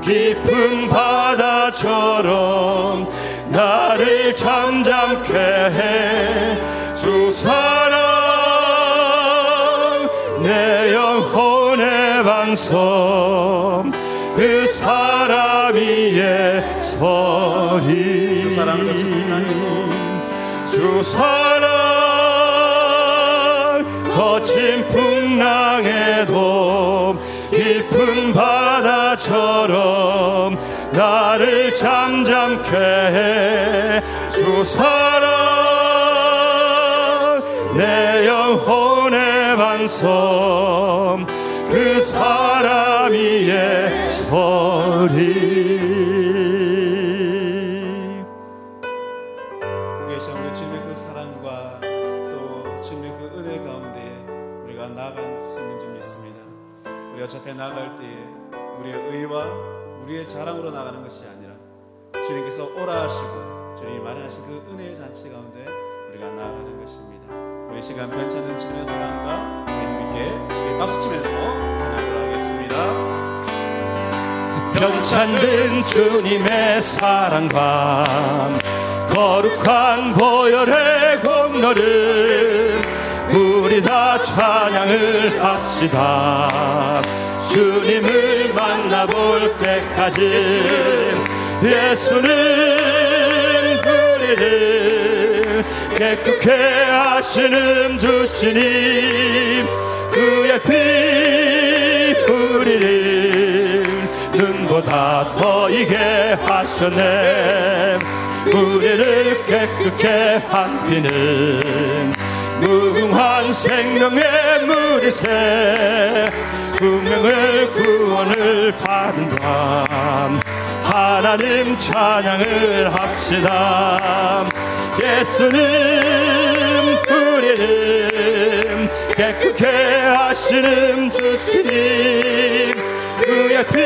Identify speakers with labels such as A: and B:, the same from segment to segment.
A: 깊은 바다처럼 나를 잠잠케 해. 주 사랑 내 영혼의 반성, 그 사람 위에 서리.
B: 주 사랑
A: 주 사랑 거친 풍랑에도 깊은 바다처럼 나를 잠잠케 해. 주 사랑 내 영혼의 반성, 그 사람 위에 서리.
B: 우리 주님의 그 사랑과 또 주님의 그 은혜 가운데 우리가 나아갈 수 있는 줄 믿습니다. 우리가 저 앞에 나아갈 때에 우리의 의와 우리의 자랑으로 나가는 것이 아니라 주님께서 오라 하시고 주님이 마련하신 그 은혜의 잔치 가운데 우리가 나아가는 것입니다. 우리 시간 변찮은 주님의 사랑과 우리 함께 박수치면서 찬양하도록 하겠습니다.
A: 변찮는 주님의 사랑과 거룩한 보혈의 공로를 우리 다 찬양을 합시다. 주님을 만나볼 때까지 예수는 우리를 깨끗게 하시는 주시니 그의 피 우리를 눈보다 더 이게 하셨네. 우리를 깨끗게 한 피는 무궁한 생명의 물이새 운명을 구원을 받은 자 하나님 찬양을 합시다. 예수는 우리를 깨끗게 하시는 주시니 그의 피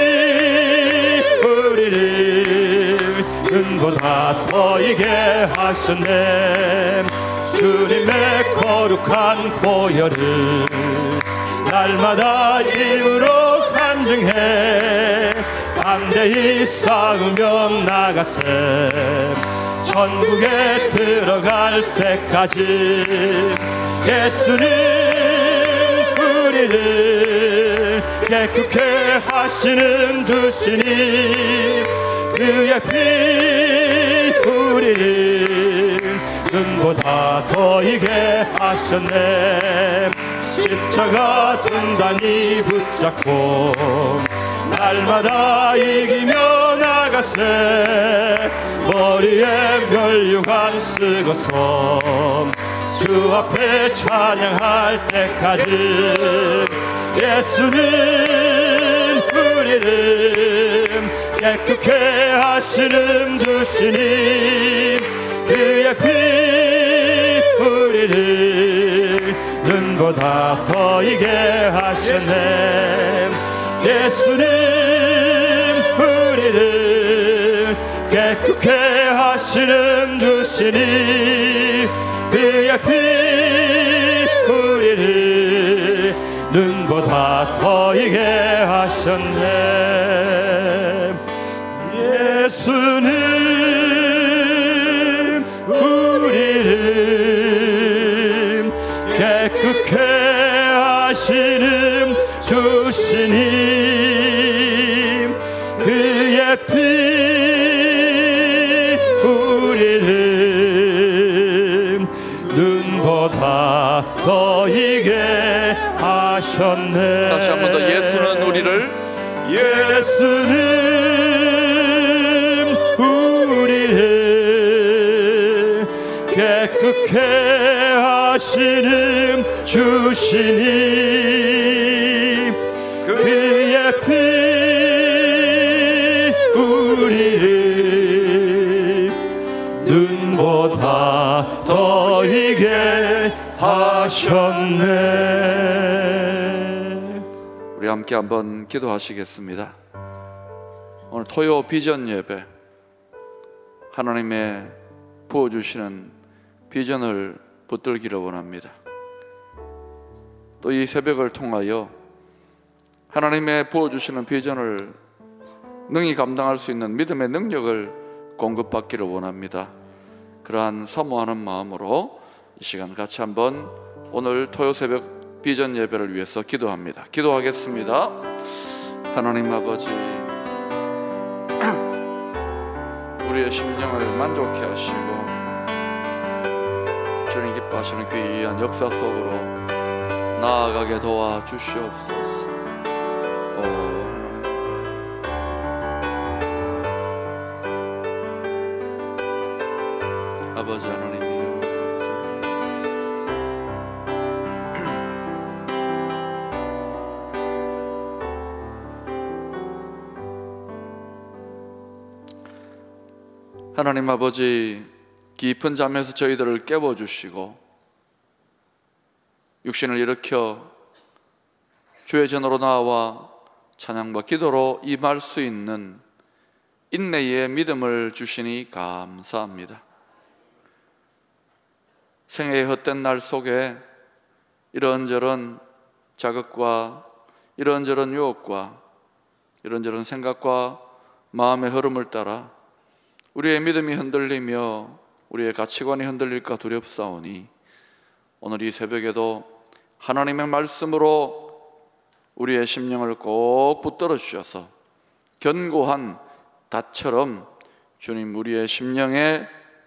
A: 우리를 은보다 더 이게 하셨네. 주님의 거룩한 보혈을 날마다 입으로 간증해 담대히 쌓으며 나가세. 천국에 들어갈 때까지 예수는 우리를 깨끗게 하시는 주시니 그의 피 우리를 눈보다 더 이게 하셨네. 십자가 단단히 붙잡고 날마다 이기며 나가세. 머리에 멸류관 쓰고서 주 앞에 찬양할 때까지 예수는 우리를 깨끗게 하시는 주시니 그의 피 우리를 눈보다 더 이게 하셨네. 예수는 우리를 깨끗게 하시는 주시니 그의 피 우리를 눈보다 더 이게 하셨네. 예수는 우리를 깨끗게 하시는 주시니 그의 피 우리를 눈보다 더 이게 하셨네.
C: 다시 한 번 더 예수는 우리를
A: 깨끗게 하시는 주시니 그의 피 우리를 눈보다 더 이게 하셨네.
C: 우리 함께 한번 기도하시겠습니다. 오늘 토요 비전 예배, 하나님의 부어주시는 비전을 붙들기를 원합니다. 또 이 새벽을 통하여 하나님의 부어주시는 비전을 능히 감당할 수 있는 믿음의 능력을 공급받기를 원합니다. 그러한 사모하는 마음으로 이 시간 같이 한번 오늘 토요 새벽 비전 예배를 위해서 기도합니다. 기도하겠습니다. 하나님 아버지, 우리의 심령을 만족케 하시고 주님 기뻐하시는 귀한 역사 속으로 나아가게 도와주시옵소서. 아버지 하나님이여, 하나님 아버지, 깊은 잠에서 저희들을 깨워주시고 육신을 일으켜 주의 전으로 나와 찬양과 기도로 임할 수 있는 인내의 믿음을 주시니 감사합니다. 생애의 헛된 날 속에 이런저런 자극과 이런저런 유혹과 이런저런 생각과 마음의 흐름을 따라 우리의 믿음이 흔들리며 우리의 가치관이 흔들릴까 두렵사오니 오늘 이 새벽에도 하나님의 말씀으로 우리의 심령을 꼭 붙들어 주셔서 견고한 닷처럼 주님 우리의 심령의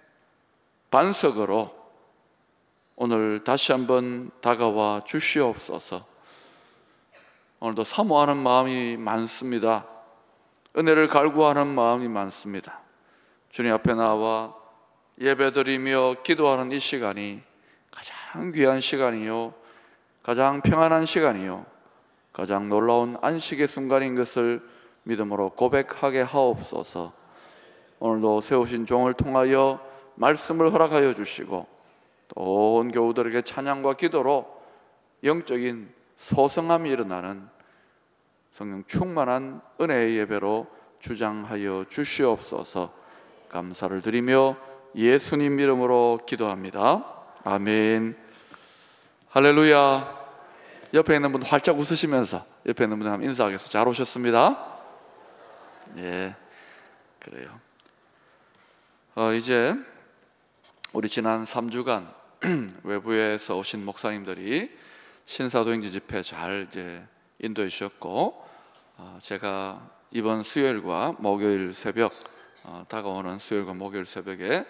C: 반석으로 오늘 다시 한번 다가와 주시옵소서. 오늘도 사모하는 마음이 많습니다. 은혜를 갈구하는 마음이 많습니다. 주님 앞에 나와 예배드리며 기도하는 이 시간이 가장 귀한 시간이요, 가장 평안한 시간이요, 가장 놀라운 안식의 순간인 것을 믿음으로 고백하게 하옵소서. 오늘도 세우신 종을 통하여 말씀을 허락하여 주시고 또 온 교우들에게 찬양과 기도로 영적인 소성함이 일어나는 성령 충만한 은혜의 예배로 주장하여 주시옵소서. 감사를 드리며 예수님 이름으로 기도합니다. 아멘. 할렐루야. 옆에 있는 분 활짝 웃으시면서 옆에 있는 분 한번 인사하겠습니다. 잘 오셨습니다. 예, 그래요. 이제 우리 지난 3주간 외부에서 오신 목사님들이 신사도행전 집회 잘 이제 인도해 주셨고, 제가 이번 수요일과 목요일 새벽, 다가오는 수요일과 목요일 새벽에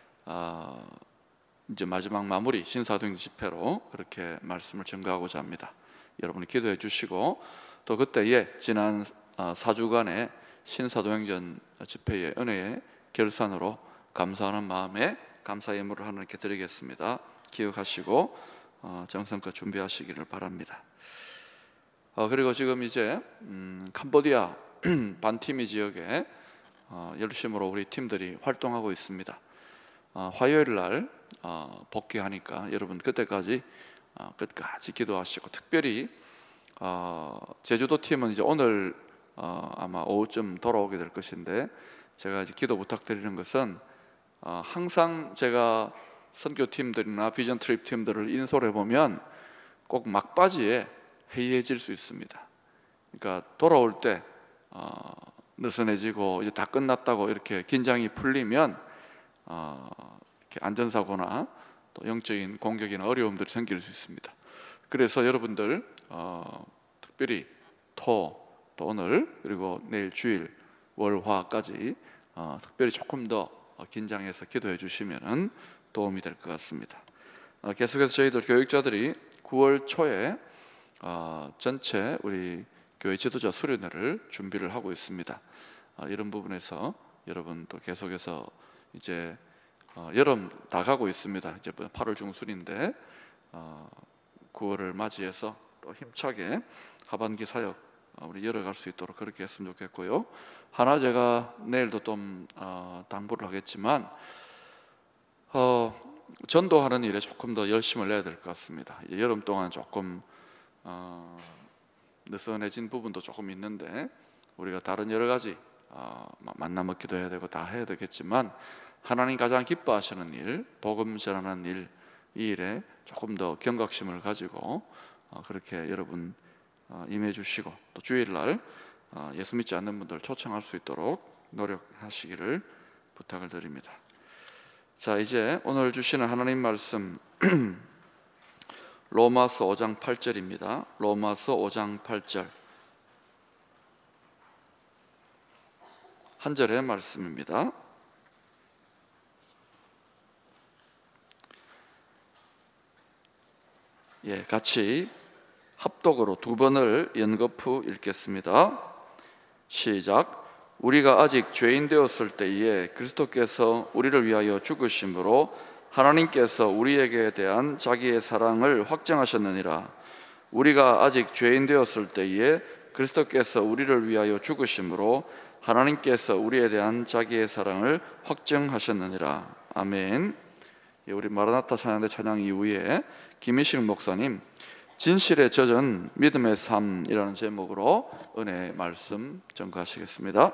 C: 이제 마지막 마무리 신사도행전 집회로 그렇게 말씀을 전가하고자 합니다. 여러분이 기도해 주시고 또 그때에 지난 4주간의 신사도행전 집회의 은혜의 결산으로 감사하는 마음에 감사 예물을 하나님께 드리겠습니다. 기억하시고 정성껏 준비하시기를 바랍니다. 그리고 지금 이제 캄보디아 반티미 지역에 열심으로 우리 팀들이 활동하고 있습니다. 화요일 날 복귀하니까 여러분 그때까지 끝까지 기도하시고, 특별히 제주도 팀은 이제 오늘 아마 오후쯤 돌아오게 될 것인데, 제가 이제 기도 부탁드리는 것은 항상 제가 선교팀들이나 비전 트립 팀들을 인솔해 보면 꼭 막바지에 해이해질 수 있습니다. 그러니까 돌아올 때 느슨해지고 이제 다 끝났다고 이렇게 긴장이 풀리면 이렇게 안전사고나 또 영적인 공격이나 어려움들이 생길 수 있습니다. 그래서 여러분들 특별히 또 오늘 그리고 내일 주일 월화까지 특별히 조금 더 긴장해서 기도해 주시면 도움이 될 것 같습니다. 계속해서 저희들 교육자들이 9월 초에 전체 우리 교회 지도자 수련회를 준비를 하고 있습니다. 이런 부분에서 여러분 또 계속해서 이제 여름 다 가고 있습니다. 이제 8월 중순인데 9월을 맞이해서 또 힘차게 하반기 사역 우리 열어갈 수 있도록 그렇게 했으면 좋겠고요. 하나 제가 내일도 좀 당부를 하겠지만 전도하는 일에 조금 더 열심을 내야 될 것 같습니다. 여름 동안 조금 느슨해진 부분도 조금 있는데 우리가 다른 여러 가지 만나 먹기도 해야 되고 다 해야 되겠지만 하나님 가장 기뻐하시는 일, 복음 전하는 일, 이 일에 조금 더 경각심을 가지고 그렇게 여러분 임해 주시고, 또 주일날 예수 믿지 않는 분들 초청할 수 있도록 노력하시기를 부탁을 드립니다. 자, 이제 오늘 주시는 하나님 말씀 로마서 5장 8절입니다. 로마서 5장 8절 한 절의 말씀입니다. 같이 합독으로 두 번을 연거푸 읽겠습니다. 시작. 우리가 아직 죄인 되었을 때에 그리스도께서 우리를 위하여 죽으심으로 하나님께서 우리에게 대한 자기의 사랑을 확증하셨느니라. 우리가 아직 죄인 되었을 때에 그리스도께서 우리를 위하여 죽으심으로 하나님께서 우리에 대한 자기의 사랑을 확증하셨느니라. 아멘. 우리 마라나타 찬양대 찬양 이후에 김희식 목사님 진실에 젖은 믿음의 삶이라는 제목으로 은혜의 말씀 전가하시겠습니다.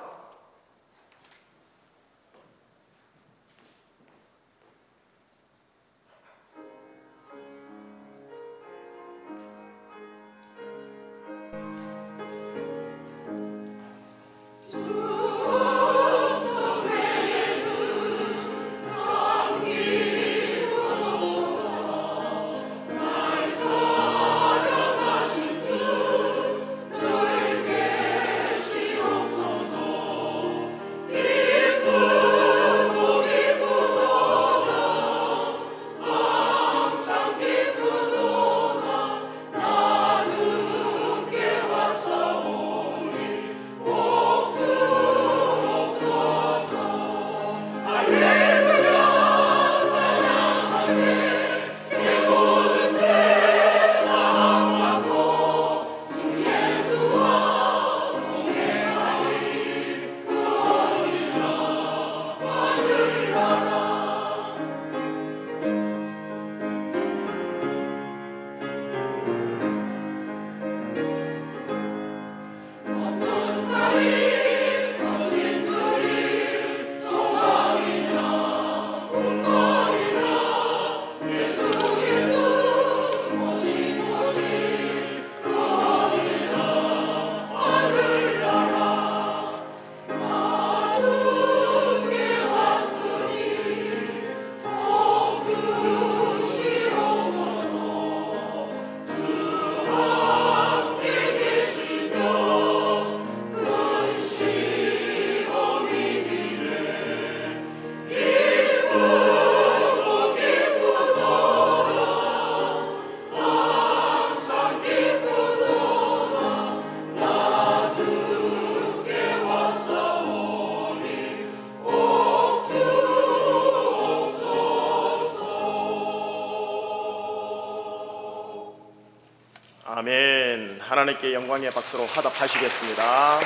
D: 아멘. 하나님께 영광의 박수로 화답하시겠습니다.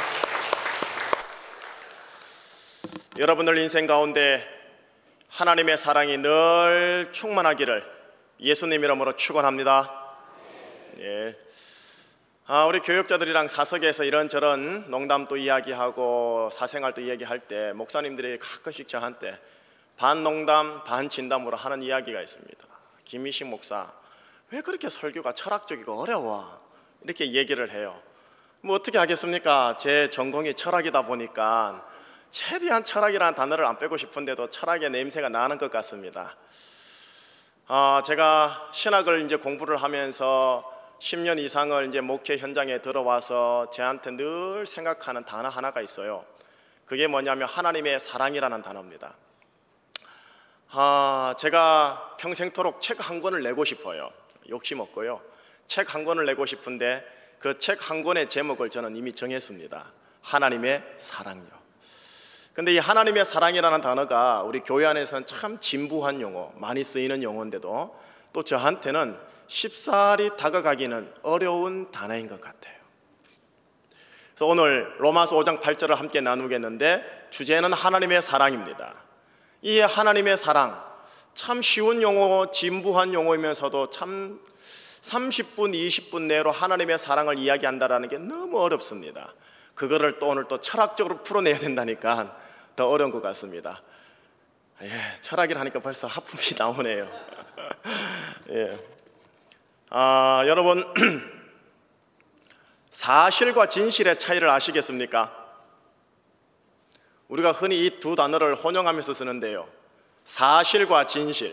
D: 여러분들 인생 가운데 하나님의 사랑이 늘 충만하기를 예수님 이름으로 축원합니다. 우리 교육자들이랑 사석에서 이런저런 농담도 이야기하고 사생활도 이야기할 때 목사님들이 가끔씩 저한테 반 농담 반 진담으로 하는 이야기가 있습니다. 김희식 목사, 왜 그렇게 설교가 철학적이고 어려워? 이렇게 얘기를 해요. 뭐 어떻게 하겠습니까? 제 전공이 철학이다 보니까 최대한 철학이라는 단어를 안 빼고 싶은데도 철학의 냄새가 나는 것 같습니다. 제가 신학을 이제 공부를 하면서 10년 이상을 이제 목회 현장에 들어와서 저한테 늘 생각하는 단어 하나가 있어요. 그게 뭐냐면 하나님의 사랑이라는 단어입니다. 제가 평생토록 책 한 권을 내고 싶어요. 욕심 없고요. 책 한 권을 내고 싶은데 그 책 한 권의 제목을 저는 이미 정했습니다. 하나님의 사랑요. 근데 이 하나님의 사랑이라는 단어가 우리 교회 안에서는 참 진부한 용어, 많이 쓰이는 용어인데도 또 저한테는 쉽사리 다가가기는 어려운 단어인 것 같아요. 그래서 오늘 로마서 5장 8절을 함께 나누겠는데 주제는 하나님의 사랑입니다. 이 하나님의 사랑, 참 쉬운 용어, 진부한 용어이면서도 참 30분, 20분 내로 하나님의 사랑을 이야기한다는 게 너무 어렵습니다. 그거를 또 오늘 또 철학적으로 풀어내야 된다니까 더 어려운 것 같습니다. 철학이라 하니까 벌써 하품이 나오네요. 여러분 사실과 진실의 차이를 아시겠습니까? 우리가 흔히 이 두 단어를 혼용하면서 쓰는데요. 사실과 진실.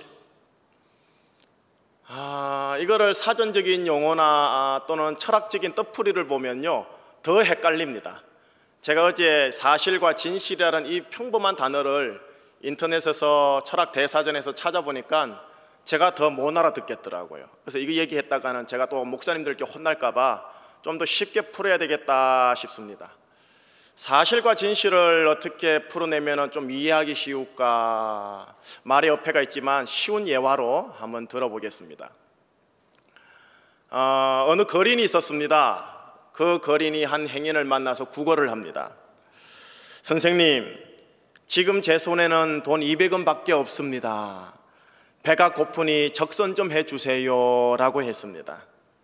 D: 이거를 사전적인 용어나 또는 철학적인 뜻풀이를 보면요, 더 헷갈립니다. 제가 어제 사실과 진실이라는 이 평범한 단어를 인터넷에서 철학 대사전에서 찾아보니까 제가 더 못 알아듣겠더라고요. 그래서 이거 얘기했다가는 제가 또 목사님들께 혼날까봐 좀 더 쉽게 풀어야 되겠다 싶습니다. 사실과 진실을 어떻게 풀어내면 좀 이해하기 쉬울까? 말의 어폐가 있지만 쉬운 예화로 한번 들어보겠습니다. 어느 거린이 있었습니다. 그 거린이 한 행인을 만나서 구걸을 합니다. 선생님, 지금 제 손에는 돈 200원 밖에 없습니다. 배가 고프니 적선 좀 해주세요 라고 했습니다.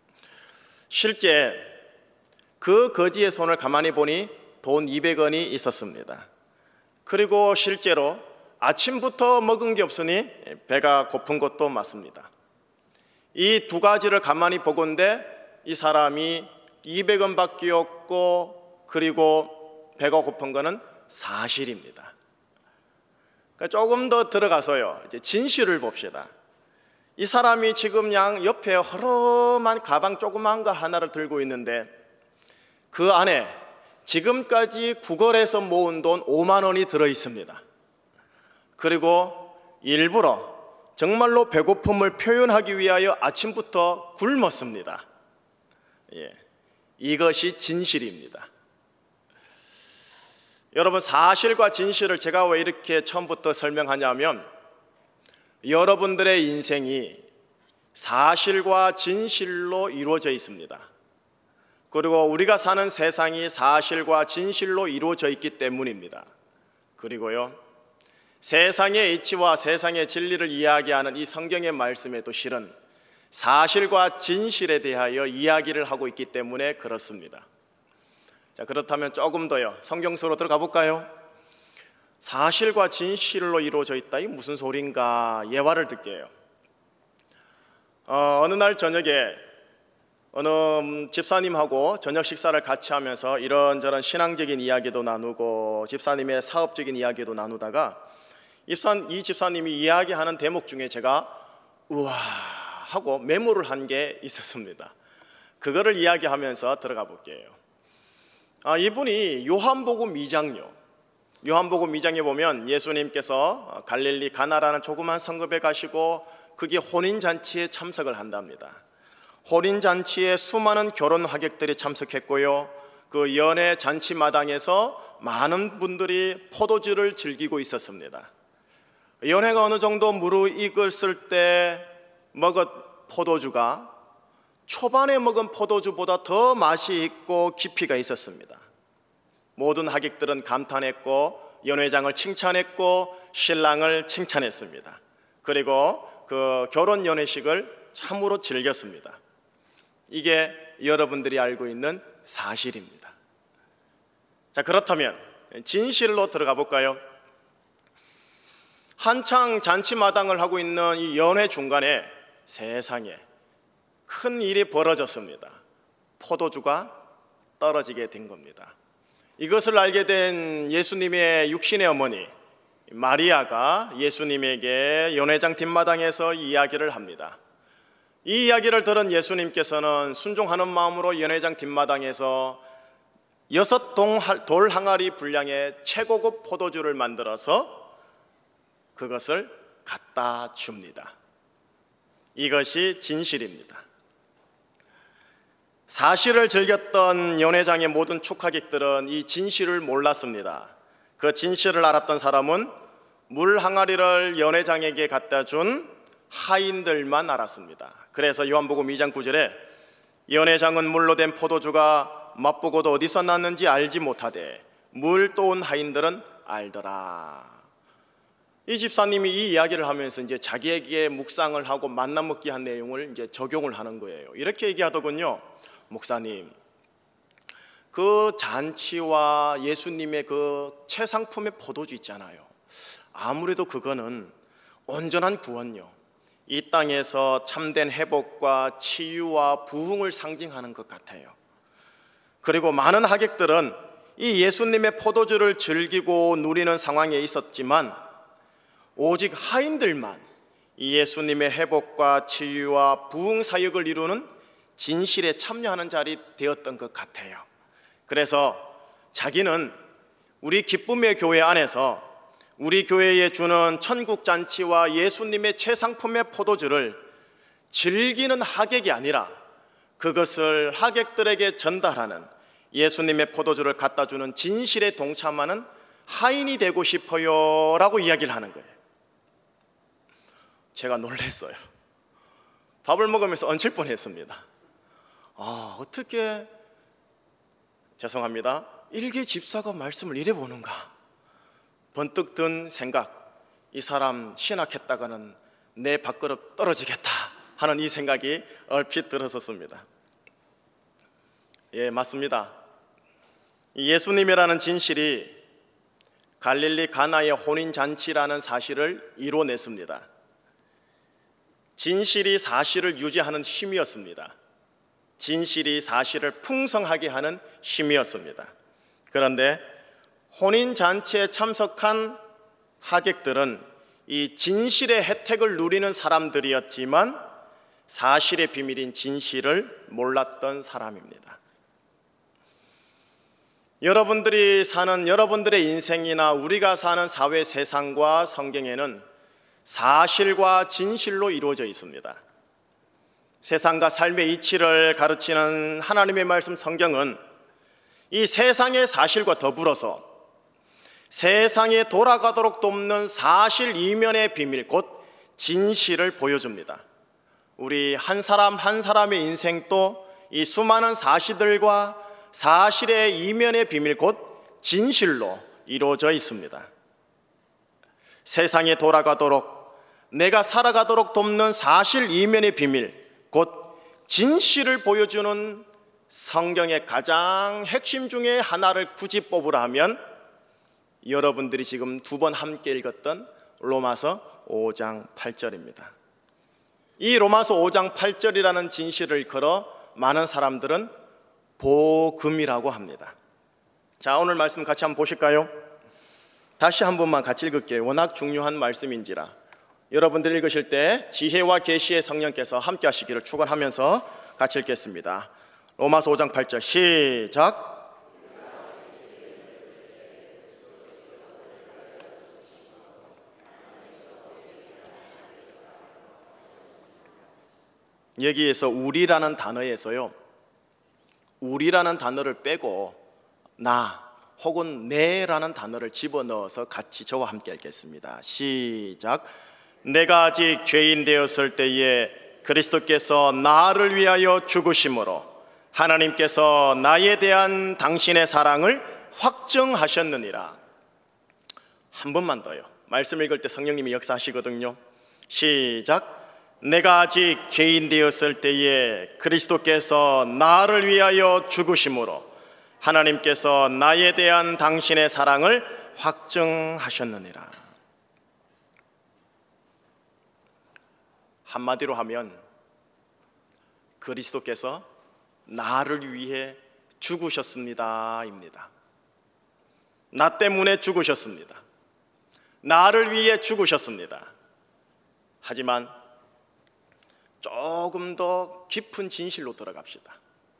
D: 실제 그 거지의 손을 가만히 보니 돈 200원이 있었습니다. 그리고 실제로 아침부터 먹은 게 없으니 배가 고픈 것도 맞습니다. 이 두 가지를 가만히 보건대 이 사람이 200원 밖에 없고 그리고 배가 고픈 거는 사실입니다. 그러니까 조금 더 들어가서요, 이제 진실을 봅시다. 이 사람이 지금 옆에 허름한 가방 조그만 거 하나를 들고 있는데 그 안에 지금까지 구걸해서 모은 돈 5만 원이 들어 있습니다. 그리고 일부러 정말로 배고픔을 표현하기 위하여 아침부터 굶었습니다. 이것이 진실입니다. 여러분, 사실과 진실을 제가 왜 이렇게 처음부터 설명하냐면 여러분들의 인생이 사실과 진실로 이루어져 있습니다. 그리고 우리가 사는 세상이 사실과 진실로 이루어져 있기 때문입니다. 그리고요, 세상의 이치와 세상의 진리를 이야기하는 이 성경의 말씀에도 실은 사실과 진실에 대하여 이야기를 하고 있기 때문에 그렇습니다. 자, 그렇다면 조금 더요, 성경 속으로 들어가 볼까요? 사실과 진실로 이루어져 있다, 이 무슨 소린가? 예화를 들게요. 어느 날 저녁에 어느 집사님하고 저녁 식사를 같이 하면서 이런저런 신앙적인 이야기도 나누고 집사님의 사업적인 이야기도 나누다가 이 집사님이 이야기하는 대목 중에 제가 우와 하고 메모를 한 게 있었습니다. 그거를 이야기하면서 들어가 볼게요. 이분이 요한복음 2장요. 요한복음 2장에 보면 예수님께서 갈릴리 가나라는 조그만 성읍에 가시고 그게 혼인잔치에 참석을 한답니다. 혼인잔치에 수많은 결혼 하객들이 참석했고요, 그 연애 잔치 마당에서 많은 분들이 포도주를 즐기고 있었습니다. 연회가 어느 정도 무르익었을 때 먹은 포도주가 초반에 먹은 포도주보다 더 맛이 있고 깊이가 있었습니다. 모든 하객들은 감탄했고 연회장을 칭찬했고 신랑을 칭찬했습니다. 그리고 그 결혼 연회식을 참으로 즐겼습니다. 이게 여러분들이 알고 있는 사실입니다. 자, 그렇다면 진실로 들어가 볼까요? 한창 잔치마당을 하고 있는 이 연회 중간에 세상에 큰 일이 벌어졌습니다. 포도주가 떨어지게 된 겁니다. 이것을 알게 된 예수님의 육신의 어머니 마리아가 예수님에게 연회장 뒷마당에서 이야기를 합니다. 이 이야기를 들은 예수님께서는 순종하는 마음으로 연회장 뒷마당에서 6돌 항아리 분량의 최고급 포도주를 만들어서 그것을 갖다 줍니다. 이것이 진실입니다. 사실을 즐겼던 연회장의 모든 축하객들은 이 진실을 몰랐습니다. 그 진실을 알았던 사람은 물 항아리를 연회장에게 갖다 준 하인들만 알았습니다. 그래서 요한복음 2장 9절에 연회장은 물로 된 포도주가 맛보고도 어디서 났는지 알지 못하되 물 떠온 하인들은 알더라. 이 집사님이 이 이야기를 하면서 이제 자기에게 묵상을 하고 만나 먹기 한 내용을 이제 적용을 하는 거예요. 이렇게 얘기하더군요. 목사님, 그 잔치와 예수님의 그 최상품의 포도주 있잖아요. 아무래도 그거는 온전한 구원요, 이 땅에서 참된 회복과 치유와 부흥을 상징하는 것 같아요. 그리고 많은 하객들은 이 예수님의 포도주를 즐기고 누리는 상황에 있었지만 오직 하인들만 이 예수님의 회복과 치유와 부흥 사역을 이루는 진실에 참여하는 자리 되었던 것 같아요. 그래서 자기는 우리 기쁨의 교회 안에서 우리 교회에 주는 천국잔치와 예수님의 최상품의 포도주를 즐기는 하객이 아니라 그것을 하객들에게 전달하는, 예수님의 포도주를 갖다 주는 진실에 동참하는 하인이 되고 싶어요 라고 이야기를 하는 거예요. 제가 놀랐어요. 밥을 먹으면서 얹힐 뻔했습니다. 어떻게, 죄송합니다, 일개 집사가 말씀을 이래 보는가. 번뜩 든 생각, 이 사람 신학했다가는 내 밥그릇 떨어지겠다 하는 이 생각이 얼핏 들었었습니다. 예, 맞습니다. 예수님이라는 진실이 갈릴리 가나의 혼인잔치라는 사실을 이뤄냈습니다. 진실이 사실을 유지하는 힘이었습니다. 진실이 사실을 풍성하게 하는 힘이었습니다. 그런데 혼인잔치에 참석한 하객들은 이 진실의 혜택을 누리는 사람들이었지만 사실의 비밀인 진실을 몰랐던 사람입니다. 여러분들이 사는 여러분들의 인생이나 우리가 사는 사회 세상과 성경에는 사실과 진실로 이루어져 있습니다. 세상과 삶의 이치를 가르치는 하나님의 말씀 성경은 이 세상의 사실과 더불어서 세상에 돌아가도록 돕는 사실 이면의 비밀, 곧 진실을 보여줍니다. 우리 한 사람 한 사람의 인생도 이 수많은 사실들과 사실의 이면의 비밀, 곧 진실로 이루어져 있습니다. 세상에 돌아가도록, 내가 살아가도록 돕는 사실 이면의 비밀, 곧 진실을 보여주는 성경의 가장 핵심 중에 하나를 굳이 뽑으라 하면 여러분들이 지금 2번 함께 읽었던 로마서 5장 8절입니다. 이 로마서 5장 8절이라는 진실을 걸어 많은 사람들은 복음이라고 합니다. 자, 오늘 말씀 같이 한번 보실까요? 다시 한 번만 같이 읽을게요. 워낙 중요한 말씀인지라. 여러분들 읽으실 때 지혜와 계시의 성령께서 함께 하시기를 축원하면서 같이 읽겠습니다. 로마서 5장 8절 시작. 여기에서 우리라는 단어에서요, 우리라는 단어를 빼고 나 혹은 내라는 단어를 집어넣어서 같이 저와 함께 읽겠습니다. 시작. 내가 아직 죄인 되었을 때에 그리스도께서 나를 위하여 죽으심으로 하나님께서 나에 대한 당신의 사랑을 확증하셨느니라. 한 번만 더요. 말씀 읽을 때 성령님이 역사하시거든요. 시작. 내가 아직 죄인 되었을 때에 그리스도께서 나를 위하여 죽으심으로 하나님께서 나에 대한 당신의 사랑을 확증하셨느니라. 한마디로 하면 그리스도께서 나를 위해 죽으셨습니다 입니다. 나 때문에 죽으셨습니다. 나를 위해 죽으셨습니다. 하지만 조금 더 깊은 진실로 들어갑시다.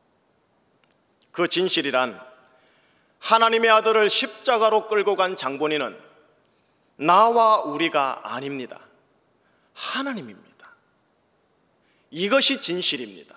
D: 그 진실이란 하나님의 아들을 십자가로 끌고 간 장본인은 나와 우리가 아닙니다. 하나님입니다. 이것이 진실입니다.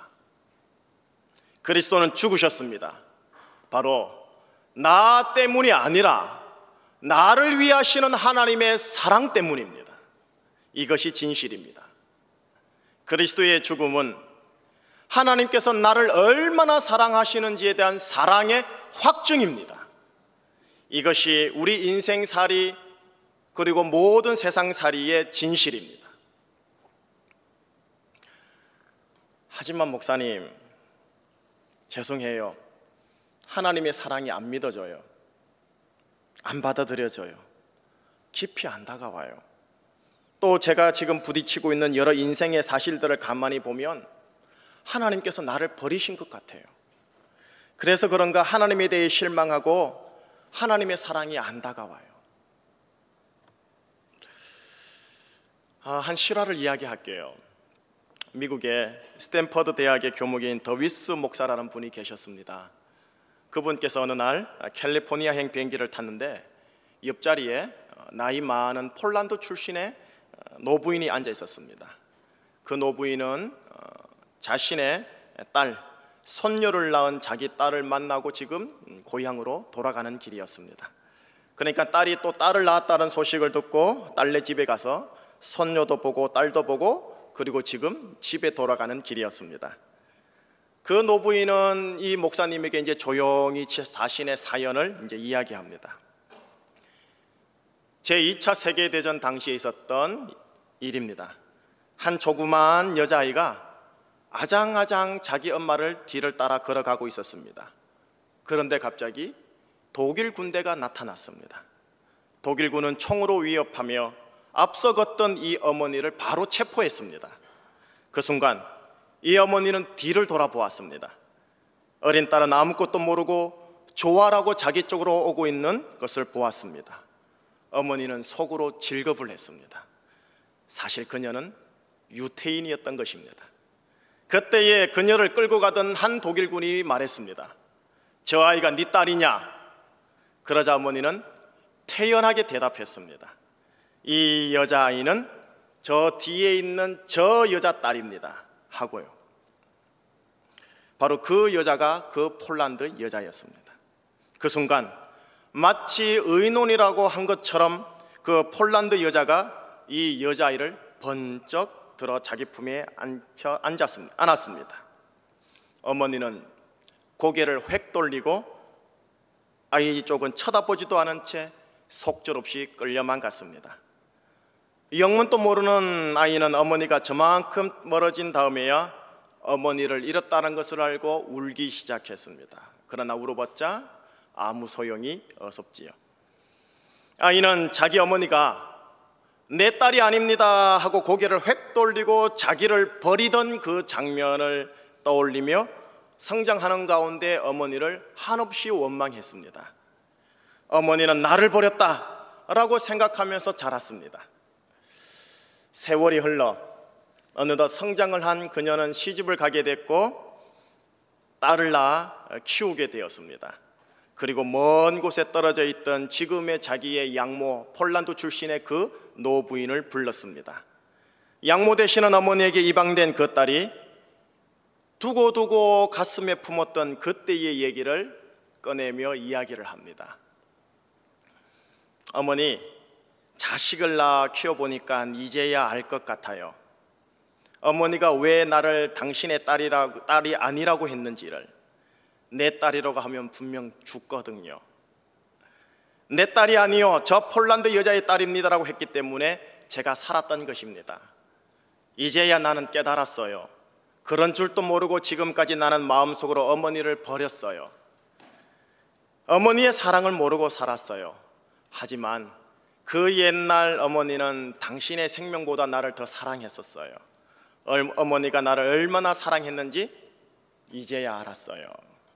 D: 그리스도는 죽으셨습니다. 바로 나 때문이 아니라 나를 위하시는 하나님의 사랑 때문입니다. 이것이 진실입니다. 그리스도의 죽음은 하나님께서 나를 얼마나 사랑하시는지에 대한 사랑의 확증입니다. 이것이 우리 인생살이 그리고 모든 세상살이의 진실입니다. 하지만 목사님, 죄송해요. 하나님의 사랑이 안 믿어져요. 안 받아들여져요. 깊이 안 다가와요. 또 제가 지금 부딪히고 있는 여러 인생의 사실들을 가만히 보면 하나님께서 나를 버리신 것 같아요. 그래서 그런가 하나님에 대해 실망하고 하나님의 사랑이 안 다가와요. 한 실화를 이야기할게요. 미국의 스탠퍼드 대학의 교목인 더위스 목사라는 분이 계셨습니다. 그분께서 어느 날 캘리포니아행 비행기를 탔는데 옆자리에 나이 많은 폴란드 출신의 노부인이 앉아 있었습니다. 그 노부인은 자신의 딸, 손녀를 낳은 자기 딸을 만나고 지금 고향으로 돌아가는 길이었습니다. 그러니까 딸이 또 딸을 낳았다는 소식을 듣고 딸네 집에 가서 손녀도 보고 딸도 보고 그리고 지금 집에 돌아가는 길이었습니다. 그 노부인은 이 목사님에게 이제 조용히 자신의 사연을 이제 이야기합니다. 제2차 세계대전 당시에 있었던 일입니다. 한 조그만 여자아이가 아장아장 자기 엄마를 뒤를 따라 걸어가고 있었습니다. 그런데 갑자기 독일 군대가 나타났습니다. 독일군은 총으로 위협하며 앞서 걷던 이 어머니를 바로 체포했습니다. 그 순간 이 어머니는 뒤를 돌아보았습니다. 어린 딸은 아무것도 모르고 조화라고 자기 쪽으로 오고 있는 것을 보았습니다. 어머니는 속으로 질겁을 했습니다. 사실 그녀는 유태인이었던 것입니다. 그때에 그녀를 끌고 가던 한 독일군이 말했습니다. 저 아이가 네 딸이냐? 그러자 어머니는 태연하게 대답했습니다. 이 여자아이는 저 뒤에 있는 저 여자 딸입니다 하고요. 바로 그 여자가 그 폴란드 여자였습니다. 그 순간 마치 의논이라고 한 것처럼 그 폴란드 여자가 이 여자아이를 번쩍 들어 자기 품에 안았습니다. 어머니는 고개를 획 돌리고 아이 쪽은 쳐다보지도 않은 채 속절없이 끌려만 갔습니다. 영문도 모르는 아이는 어머니가 저만큼 멀어진 다음에야 어머니를 잃었다는 것을 알고 울기 시작했습니다. 그러나 울어봤자 아무 소용이 없었지요. 아이는 자기 어머니가 내 딸이 아닙니다 하고 고개를 획 돌리고 자기를 버리던 그 장면을 떠올리며 성장하는 가운데 어머니를 한없이 원망했습니다. 어머니는 나를 버렸다라고 생각하면서 자랐습니다. 세월이 흘러 어느덧 성장을 한 그녀는 시집을 가게 됐고 딸을 낳아 키우게 되었습니다. 그리고 먼 곳에 떨어져 있던 지금의 자기의 양모 폴란드 출신의 그 노부인을 불렀습니다. 양모 되시는 어머니에게 입양된 그 딸이 두고두고 가슴에 품었던 그때의 얘기를 꺼내며 이야기를 합니다. 어머니, 자식을 낳아 키워보니까 이제야 알 것 같아요. 어머니가 왜 나를 당신의 딸이 아니라고 했는지를. 내 딸이라고 하면 분명 죽거든요. 내 딸이 아니요, 저 폴란드 여자의 딸입니다라고 했기 때문에 제가 살았던 것입니다. 이제야 나는 깨달았어요. 그런 줄도 모르고 지금까지 나는 마음속으로 어머니를 버렸어요. 어머니의 사랑을 모르고 살았어요. 하지만 그 옛날 어머니는 당신의 생명보다 나를 더 사랑했었어요. 어머니가 나를 얼마나 사랑했는지 이제야 알았어요.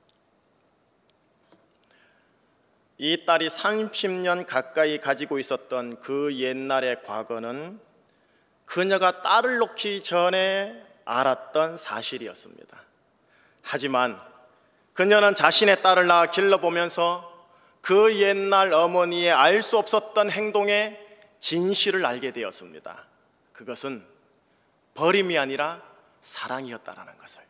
D: 이 딸이 30년 가까이 가지고 있었던 그 옛날의 과거는 그녀가 딸을 놓기 전에 알았던 사실이었습니다. 하지만 그녀는 자신의 딸을 낳아 길러보면서 그 옛날 어머니의 알 수 없었던 행동의 진실을 알게 되었습니다. 그것은 버림이 아니라 사랑이었다라는 것을.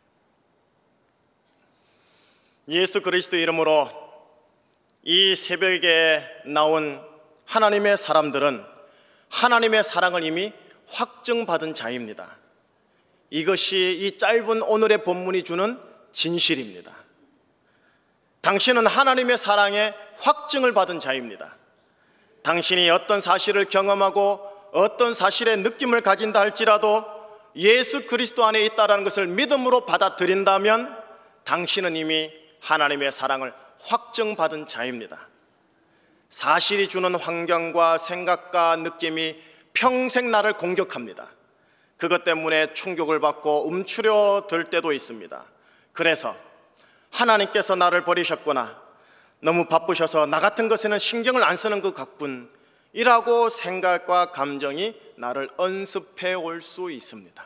D: 예수 그리스도 이름으로 이 새벽에 나온 하나님의 사람들은 하나님의 사랑을 이미 확증받은 자입니다. 이것이 이 짧은 오늘의 본문이 주는 진실입니다. 당신은 하나님의 사랑에 확증을 받은 자입니다. 당신이 어떤 사실을 경험하고 어떤 사실의 느낌을 가진다 할지라도 예수 그리스도 안에 있다는 것을 믿음으로 받아들인다면 당신은 이미 하나님의 사랑을 확증받은 자입니다. 사실이 주는 환경과 생각과 느낌이 평생 나를 공격합니다. 그것 때문에 충격을 받고 움츠려 들 때도 있습니다. 그래서 하나님께서 나를 버리셨구나. 너무 바쁘셔서 나 같은 것에는 신경을 안 쓰는 것 같군. 이라고 생각과 감정이 나를 언습해 올 수 있습니다.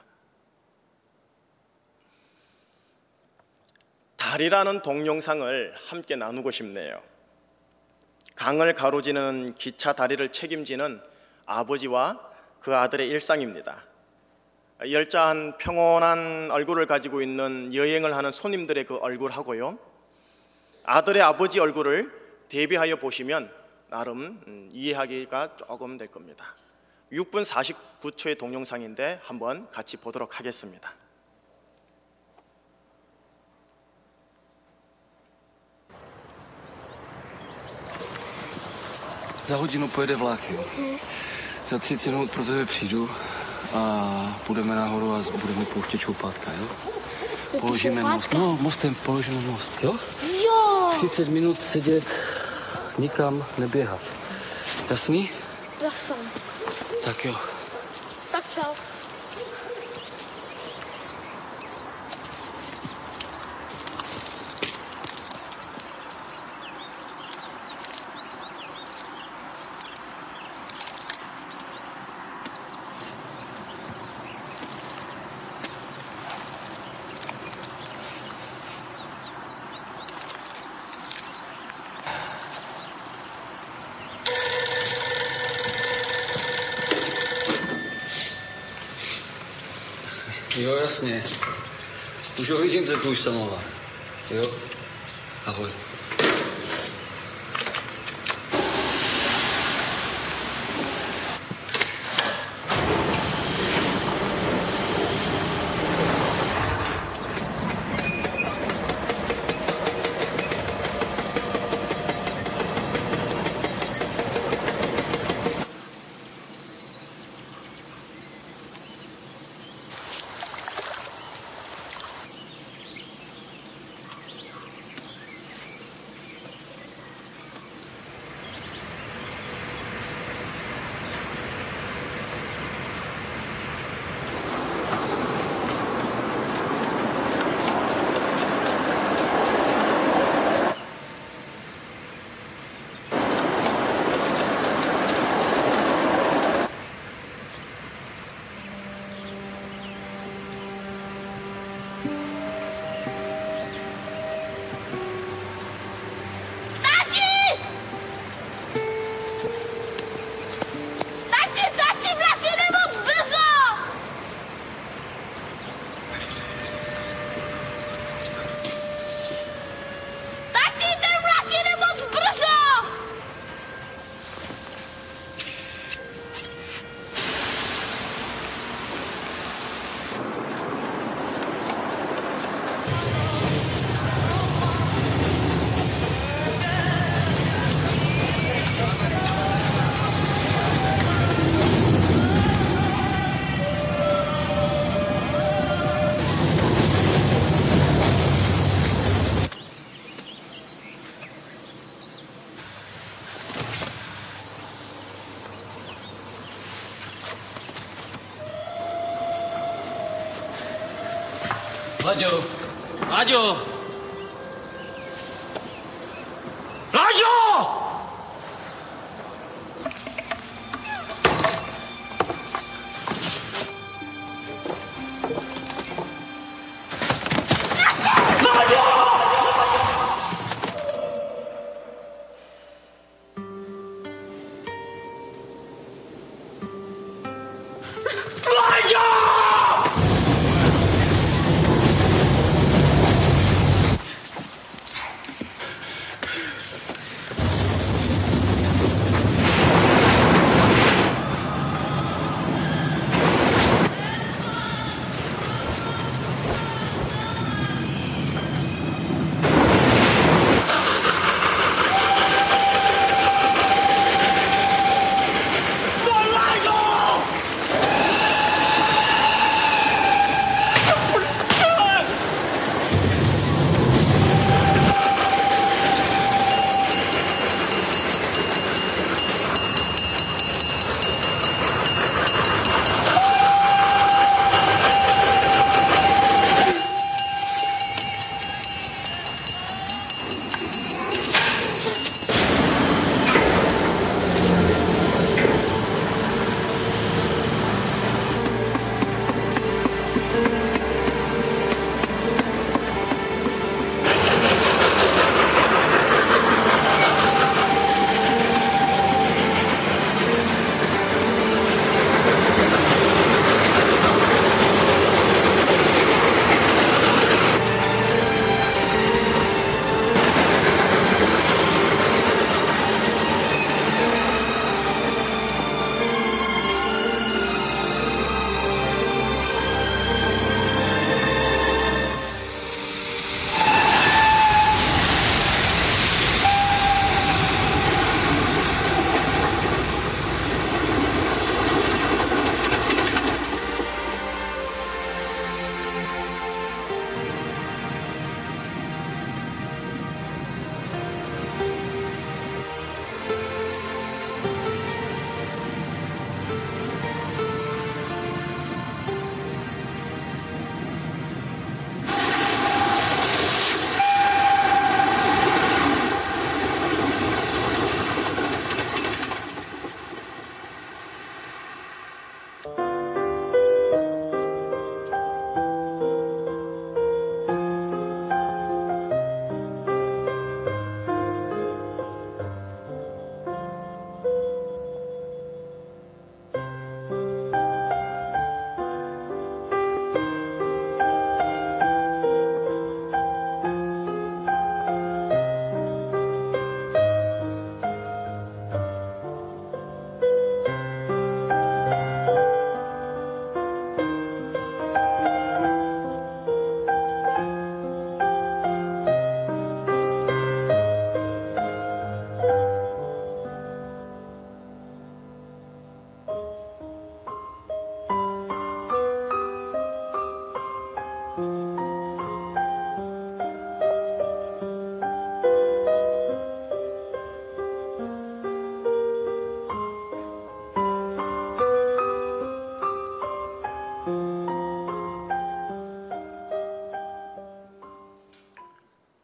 D: 달이라는 동영상을 함께 나누고 싶네요. 강을 가로지는 기차 다리를 책임지는 아버지와 그 아들의 일상입니다. 열자한 평온한 얼굴을 가지고 있는 여행을 하는 손님들의 그 얼굴하고요, 아들의 아버지 얼굴을 대비하여 보시면 나름 이해하기가 조금 될 겁니다. 6분 49초의 동영상인데 한번 같이 보도록 하겠습니다.
E: Za hodinu pojede vlak, jo. Za 30 minut pro tebe přijdu a půjdeme nahoru a budeme pouštět čoupátka, jo. Položíme most. No, mostem položíme most, jo?
F: Jo,
E: 30 minut sedět, nikam neběhat. Jasný?
F: jasno.
E: Tak jo.
F: Tak čau.
E: Jo, jasně. Už ho vidím, že tu už samovar. Jo? Ahoj. Láďo! Láďo! Láďo!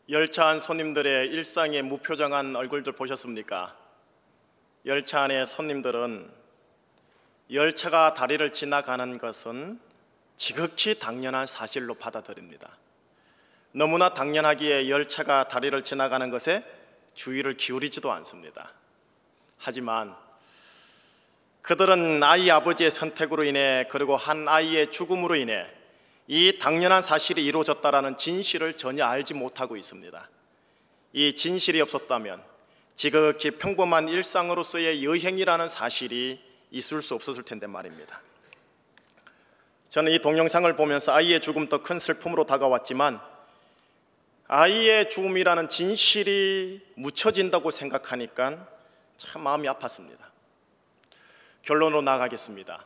D: 열차 안 손님들의 일상의 무표정한 얼굴들 보셨습니까? 열차 안의 손님들은 열차가 다리를 지나가는 것은 지극히 당연한 사실로 받아들입니다. 너무나 당연하기에 열차가 다리를 지나가는 것에 주의를 기울이지도 않습니다. 하지만 그들은 아이 아버지의 선택으로 인해, 그리고 한 아이의 죽음으로 인해 이 당연한 사실이 이루어졌다라는 진실을 전혀 알지 못하고 있습니다. 이 진실이 없었다면 지극히 평범한 일상으로서의 여행이라는 사실이 있을 수 없었을 텐데 말입니다. 저는 이 동영상을 보면서 아이의 죽음 더 큰 슬픔으로 다가왔지만, 아이의 죽음이라는 진실이 묻혀진다고 생각하니까 참 마음이 아팠습니다. 결론으로 나아가겠습니다.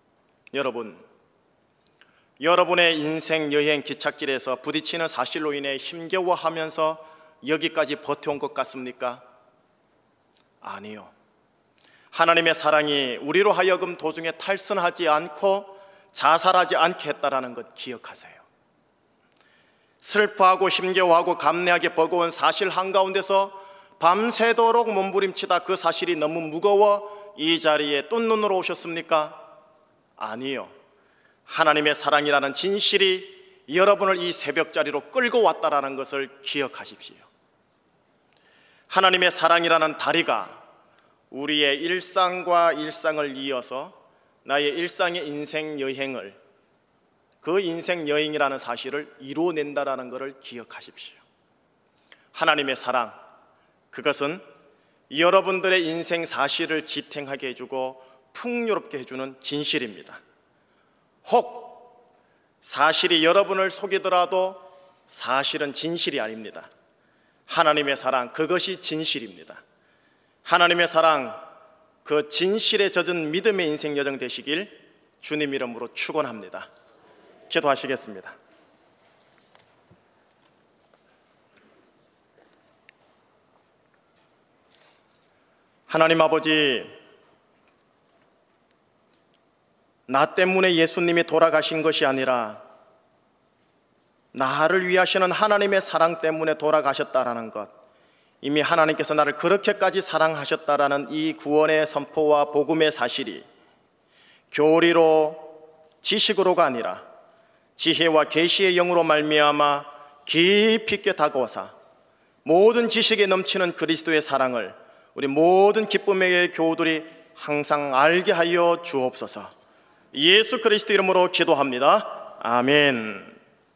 D: 여러분의 인생 여행 기찻길에서 부딪히는 사실로 인해 힘겨워하면서 여기까지 버텨온 것 같습니까? 아니요. 하나님의 사랑이 우리로 하여금 도중에 탈선하지 않고 자살하지 않게 했다라는 것 기억하세요. 슬퍼하고 힘겨워하고 감내하게 버거운 사실 한가운데서 밤새도록 몸부림치다 그 사실이 너무 무거워 이 자리에 뜬 눈으로 오셨습니까? 아니요. 하나님의 사랑이라는 진실이 여러분을 이 새벽자리로 끌고 왔다라는 것을 기억하십시오. 하나님의 사랑이라는 다리가 우리의 일상과 일상을 이어서 나의 일상의 인생 여행을, 그 인생 여행이라는 사실을 이루어낸다라는 것을 기억하십시오. 하나님의 사랑, 그것은 여러분들의 인생 사실을 지탱하게 해주고 풍요롭게 해주는 진실입니다. 혹 사실이 여러분을 속이더라도 사실은 진실이 아닙니다. 하나님의 사랑, 그것이 진실입니다. 하나님의 사랑, 그 진실에 젖은 믿음의 인생 여정 되시길 주님 이름으로 축원합니다. 기도하시겠습니다. 하나님 아버지, 나 때문에 예수님이 돌아가신 것이 아니라 나를 위하시는 하나님의 사랑 때문에 돌아가셨다라는 것, 이미 하나님께서 나를 그렇게까지 사랑하셨다라는 이 구원의 선포와 복음의 사실이 교리로, 지식으로가 아니라 지혜와 계시의 영으로 말미암아 깊이 있게 다가와서 모든 지식에 넘치는 그리스도의 사랑을 우리 모든 기쁨의 교우들이 항상 알게 하여 주옵소서. 예수 그리스도 이름으로 기도합니다. 아멘.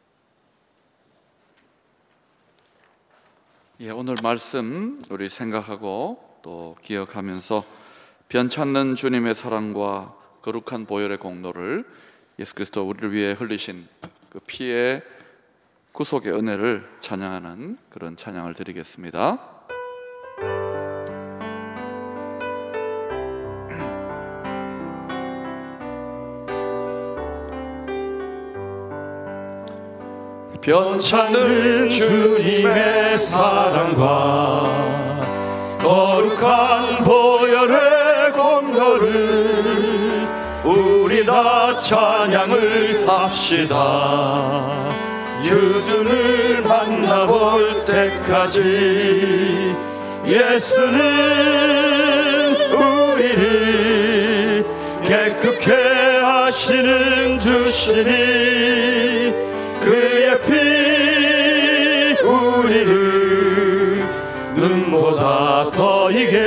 C: 예, 오늘 말씀 우리 생각하고 또 기억하면서 변찮는 주님의 사랑과 거룩한 보혈의 공로를, 예수 그리스도 우리를 위해 흘리신 그 피의 구속의 은혜를 찬양하는 그런 찬양을 드리겠습니다.
A: 변찮는 주님의 사랑과 거룩한 보혈의 공로를 우리 다 찬양을 합시다. 예수를 만나볼 때까지 예수는 우리를 깨끗게 하시는 주시니 그의 피 우리를 눈보다 더 이게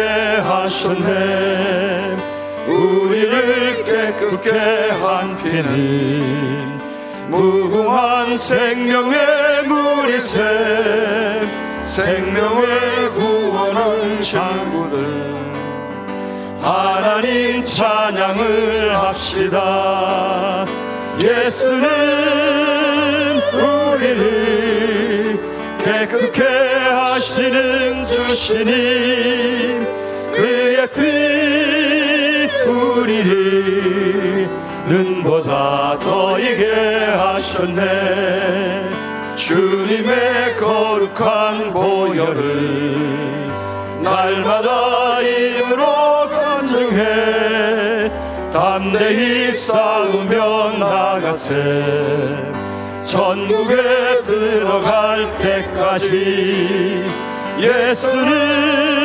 A: 하셨네. 우리를 깨끗게 한 피는 무궁한 생명의 물이새 생명의 구원을 친구들 하나님 찬양을 합시다. 예수는 우리를 깨끗게 하시는 주시니 그의 피 우리를 눈보다 더 이게 하셨네. 주님의 거룩한 보혈을 날마다 입으로 간증해 담대히 싸우며 나가세. 천국에 들어갈 때까지 예수는